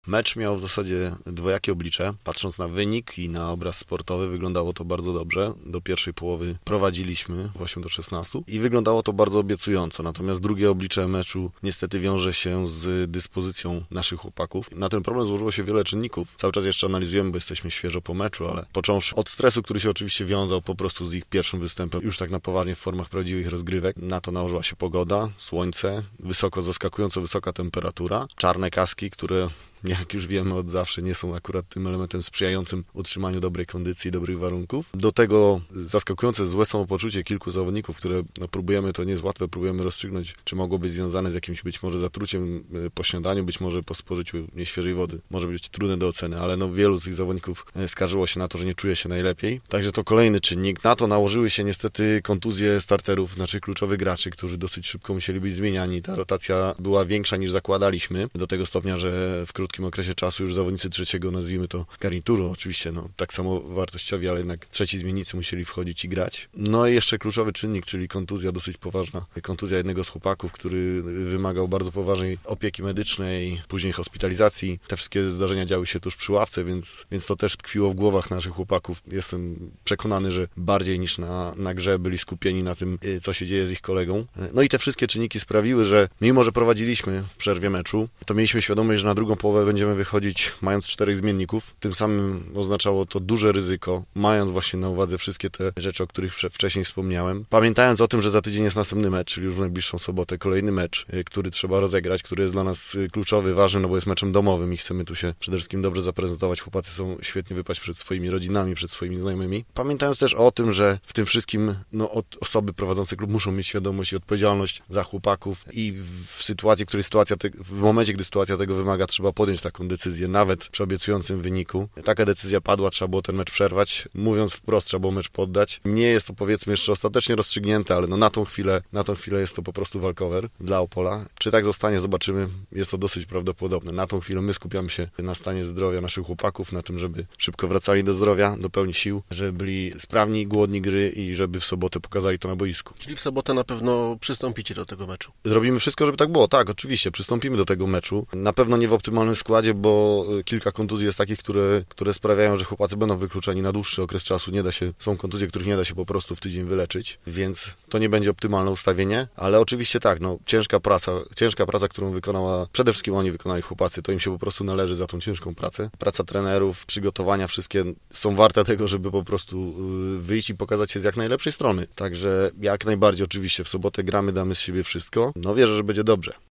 Mecz miał w zasadzie dwojakie oblicze. Patrząc na wynik i na obraz sportowy, wyglądało to bardzo dobrze. Do pierwszej połowy prowadziliśmy 8-16 i wyglądało to bardzo obiecująco. Natomiast drugie oblicze meczu niestety wiąże się z dyspozycją naszych chłopaków. Na ten problem złożyło się wiele czynników. Cały czas jeszcze analizujemy, bo jesteśmy świeżo po meczu, ale począwszy od stresu, który się oczywiście wiązał po prostu z ich pierwszym występem, już tak na poważnie w formach prawdziwych rozgrywek. Na to nałożyła się pogoda, słońce, zaskakująco wysoka temperatura, czarne kaski, które jak już wiemy od zawsze, nie są akurat tym elementem sprzyjającym utrzymaniu dobrej kondycji i dobrych warunków. Do tego zaskakujące złe samopoczucie kilku zawodników, które próbujemy, to nie jest łatwe, próbujemy rozstrzygnąć, czy mogło być związane z jakimś być może zatruciem po śniadaniu, być może po spożyciu nieświeżej wody. Może być trudne do oceny, ale wielu z tych zawodników skarżyło się na to, że nie czuje się najlepiej. Także to kolejny czynnik. Na to nałożyły się niestety kontuzje starterów, naszych kluczowych graczy, którzy dosyć szybko musieli być zmieniani. Ta rotacja była większa niż zakładaliśmy, do tego stopnia, że w krótkim okresie czasu już zawodnicy trzeciego, nazwijmy to garnituru, oczywiście tak samo wartościowi, ale jednak trzeci zmiennicy musieli wchodzić i grać. No i jeszcze kluczowy czynnik, czyli kontuzja dosyć poważna. Kontuzja jednego z chłopaków, który wymagał bardzo poważnej opieki medycznej, później hospitalizacji. Te wszystkie zdarzenia działy się tuż przy ławce, więc to też tkwiło w głowach naszych chłopaków. Jestem przekonany, że bardziej niż na grze byli skupieni na tym, co się dzieje z ich kolegą. No i te wszystkie czynniki sprawiły, że mimo, że prowadziliśmy w przerwie meczu, to mieliśmy świadomość, że na drugą połowę będziemy wychodzić mając 4 zmienników. Tym samym oznaczało to duże ryzyko, mając właśnie na uwadze wszystkie te rzeczy, o których wcześniej wspomniałem. Pamiętając o tym, że za tydzień jest następny mecz, czyli już w najbliższą sobotę kolejny mecz, który trzeba rozegrać, który jest dla nas kluczowy, ważny, no bo jest meczem domowym i chcemy tu się przede wszystkim dobrze zaprezentować. Chłopacy są świetnie wypaść przed swoimi rodzinami, przed swoimi znajomymi. Pamiętając też o tym, że w tym wszystkim osoby prowadzące klub muszą mieć świadomość i odpowiedzialność za chłopaków i w momencie, gdy sytuacja tego wymaga, trzeba podjąć taką decyzję, nawet przy obiecującym wyniku. Taka decyzja padła, trzeba było ten mecz przerwać. Mówiąc wprost, trzeba było mecz poddać. Nie jest to, powiedzmy, jeszcze ostatecznie rozstrzygnięte, ale na tą chwilę jest to po prostu walkover dla Opola. Czy tak zostanie, zobaczymy. Jest to dosyć prawdopodobne. Na tą chwilę my skupiamy się na stanie zdrowia naszych chłopaków, na tym, żeby szybko wracali do zdrowia, do pełni sił, żeby byli sprawni, głodni gry i żeby w sobotę pokazali to na boisku. Czyli w sobotę na pewno przystąpicie do tego meczu. Zrobimy wszystko, żeby tak było. Tak, oczywiście, przystąpimy do tego meczu. Na pewno nie w optymalnym składzie, bo kilka kontuzji jest takich, które sprawiają, że chłopacy będą wykluczeni na dłuższy okres czasu. Są kontuzje, których nie da się po prostu w tydzień wyleczyć, więc to nie będzie optymalne ustawienie, ale oczywiście tak, ciężka praca, którą przede wszystkim oni wykonali chłopacy, to im się po prostu należy za tą ciężką pracę. Praca trenerów, przygotowania, wszystkie są warte tego, żeby po prostu wyjść i pokazać się z jak najlepszej strony. Także jak najbardziej oczywiście w sobotę gramy, damy z siebie wszystko. Wierzę, że będzie dobrze.